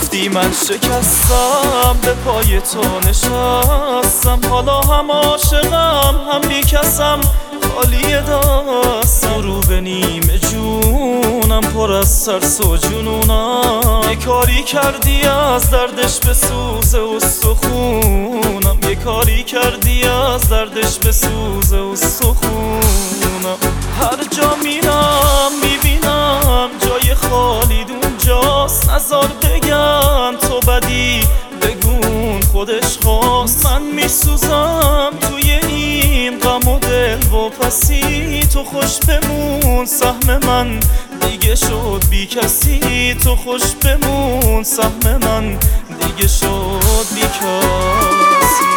گفتی من شکستم به پای تو نشستم، حالا هم عاشقم هم بیکسم خالی دستم. رو به نیمه جونم پر از ترس و جنونم، یه کاری کردی از دردش بسوزه استخونم، یه کاری کردی از دردش بسوزه استخونم. هر جا میرم میبینم جای خالی اونجاست، نزار بگن تو بدی بگون خودش خواست. من میسوزم توی این غم و دل و پسی، تو خوش بمون سهم من دیگه شد بی کسی، تو خوش بمون سهم من دیگه شد بی کسی.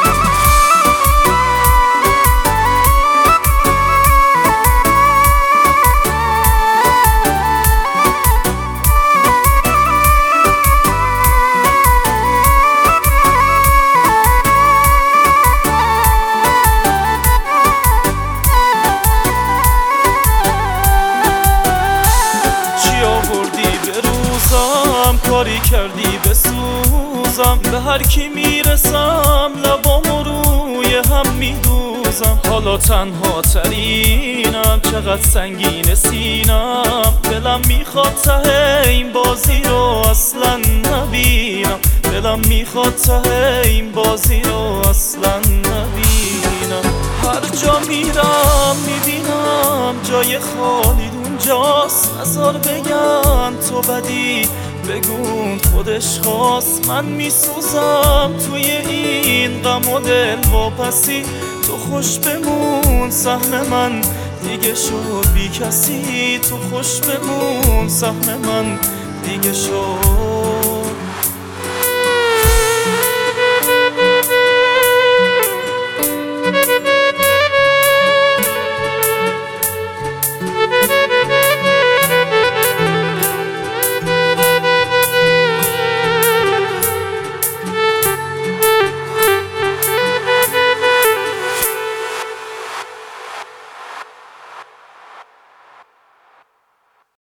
کاری کردی بسوزم، به هر کی میرسم لبامو روی هم میدوزم. حالا تنها ترینم چقدر سنگین سینم، دلم میخواد ته این بازی رو اصلا نبینم، دلم میخواد ته این بازی رو اصلا نبینم. هر جا میرم میبینم جای خالی اونجاست، نزار بگن تو بدی بگون خودش خواست. من میسوزم توی این غم و دل و پسی، تو خوش بمون سهم من دیگه شد بی کسی، تو خوش بمون سهم من دیگه شد